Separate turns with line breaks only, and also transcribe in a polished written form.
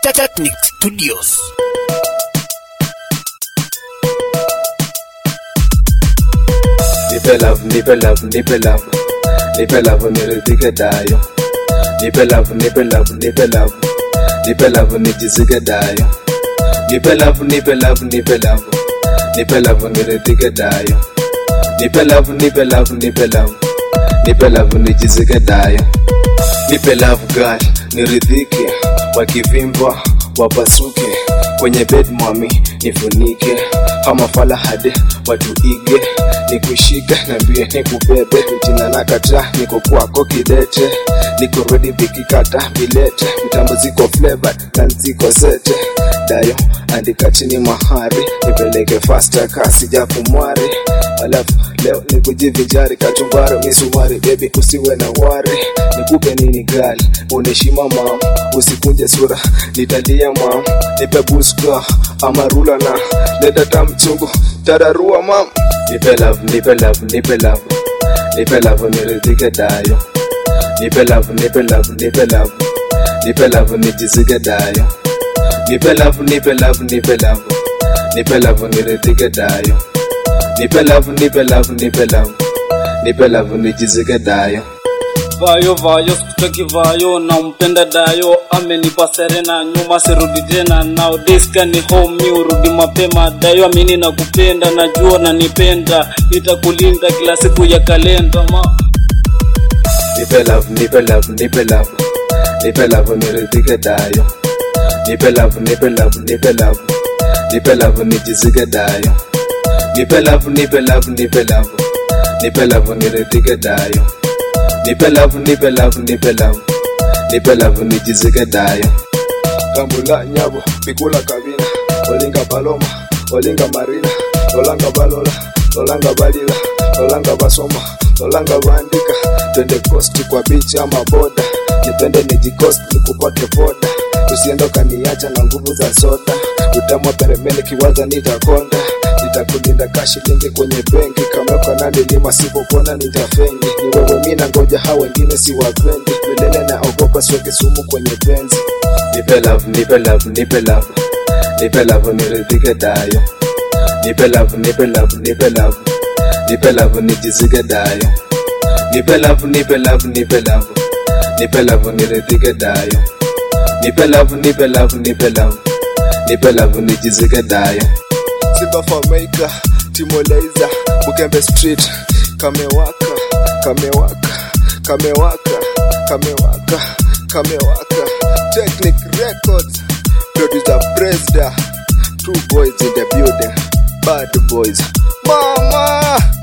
Technic Studios.
Nipe love, nipe love, nipe love. Nipe love niridhike dayo. Nipe love, nipe love, nipe love. Nipe love nijizike dayo. Nipe love, nipe love, nipe love. Nipe love niridhike dayo. Nipe love, nipe love, nipe love. Nipe love nijizike dayo. Nipe love girl, niridhike. Wakivimba, wapasuke. Kwenye bed mami, nifunike. Kama fala hade, watuige. Nikushike, nambie nikubebe. Jina nakata, niko kwako kidete. Niko ready bikikata, bilete. Mitambo ziko flavored, na ziko sete. Dayo, andika chini mahari. Nipeleke faster, kasi jakumwari. Alafu, leo nikujivinjari. Kachumbari, misumari, baby usiwe na wari. Nikupe nini gali, uneshima mam. Usikunje sura, nitalia mam. Nipe buska, amarula na leta tamchungu, tararua mam. Nipe love, nipe love, nipe love. Nipe love niridhike dayo. Nipe love, nipe love, nipe love. Nipe love nijizike dayo. Nipe love, nipe love, nipe love. Nipe love niridhike dayo. Nipe love, nipe love, nipe love. Nipe love nijizike dayo.
Vayo vayo sikuchoki vayo na umpenda dayo. Amenipa serena nyuma sirudi tena. Nowadays kani home mi urudi mapema. Dayo amini na kupenda, najua na nipenda. Nitakulinda kila siku ya kalenda ma.
Nipe love, nipe love, nipe love. Nipe love niridhike dayo. Nipe love, nipe love, nipe love. Nipe love nijizike dayo. Nipe love, nipe love, nipe love. Nipe love niridhike dayo. Nipe love, nipe love, nipe love. Nipe love nijizike dayo. Kambula nyabo, pikula kabina. Olinga paloma, olinga marina. Olanga balola, olanga balila. Olanga basoma, olanga bandika. Twende coast kwa beach ama boda. Nipende nijikost nikupake boda. Usiende ukaniacha na nguvu za soda. Utamwa peremende kiwaza nitakonda. Nitakulinda kashi lingi kwenye benki. Kama kwa nani lima sipopona nitafengi. Ni wewe mina ngoja hawa wengine si wapendi. Milele na ogopa sweke sumu kwenye benzi. Nipe love, nipe love, nipe love. Nipe love niridhike dayo. Nipe love, nipe love, nipe love. Nipe love nijizike dayo. Nipe love, nipe love, nipe love. Nipe love niridhike dayo. Nipe love, nipe love, nipe love. Nipe love nijizike dayo. Simba Fameka, Timolaiza, Bukembe Street. Kamewaka, kamewaka, kamewaka, kamewaka, kamewaka. Technic Records, producer Presda. 2 boys in the building, bad boys. Mama!